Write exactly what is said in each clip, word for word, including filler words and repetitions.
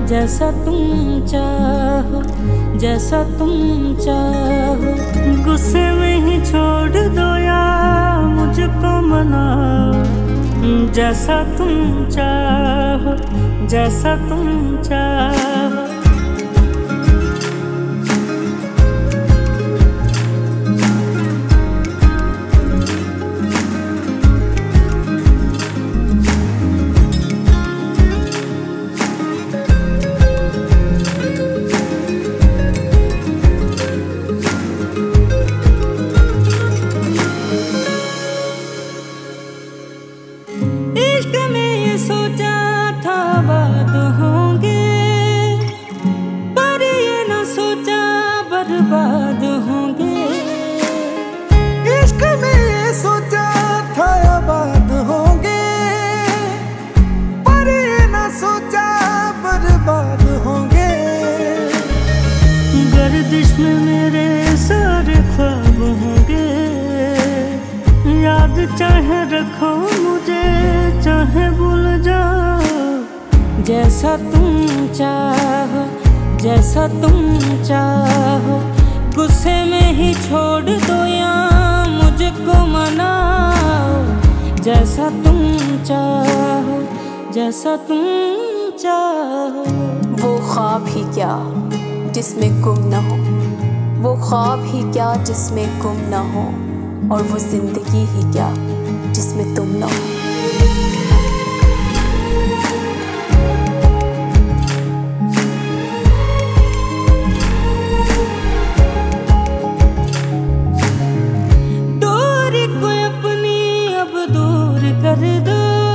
जैसा तुम चाहो, जैसा तुम चाहो। गुस्से में ही छोड़ दो या मुझको मनाओ, जैसा तुम चाहो, जैसा तुम चाहो। इश्क में ये सोचा था बाद होंगे, पर ये न सोचा बर्बाद होंगे। इश्क में ये सोचा था आबाद होंगे, पर ये न सोचा बर्बाद होंगे। गर्दिश में मेरे सारे ख्वाब होंगे, याद चाहे रखो मुझे चाहे भूल जाओ। जैसा तुम चाहो, जैसा तुम चाहो। गुस्से में ही छोड़ दो या मुझको मनाओ, जैसा तुम चाहो, जैसा तुम चाहो। वो ख्वाब ही क्या जिसमें गुम न हो, वो ख्वाब ही क्या जिसमें गुम न हो, और वो जिंदगी ही क्या जिसमें तुम न हो। दूरी को अपनी अब दूर कर दो,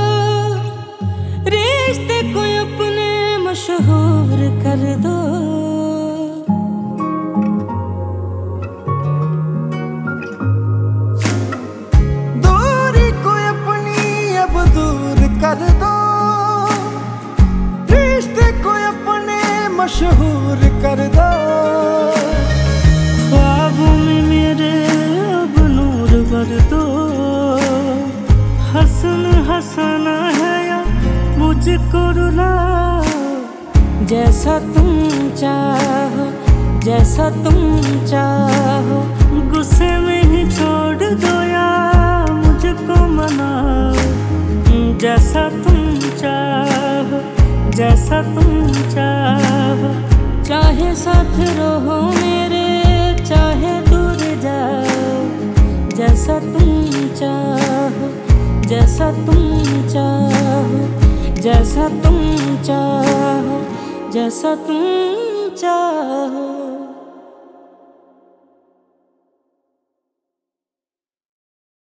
रिश्ते को अपने मशहूर कर दो। कर दो रिश्ते को अपने मशहूर कर दो। ख्वाबों में मेरे अब नूर भर दो, हसन हंसना है या मुझको रुलाओ। जैसा तुम चाहो, जैसा तुम चाहो। गुस्से में ही छोड़ दो या मुझको मनाओ, जैसा तुम चाहो, जैसा तुम चाहो। चाहे साथ रहो मेरे चाहे दूर जाओ, जैसा तुम चाहो, जैसा तुम चाहो, जैसा तुम चाहो, जैसा तुम चाहो।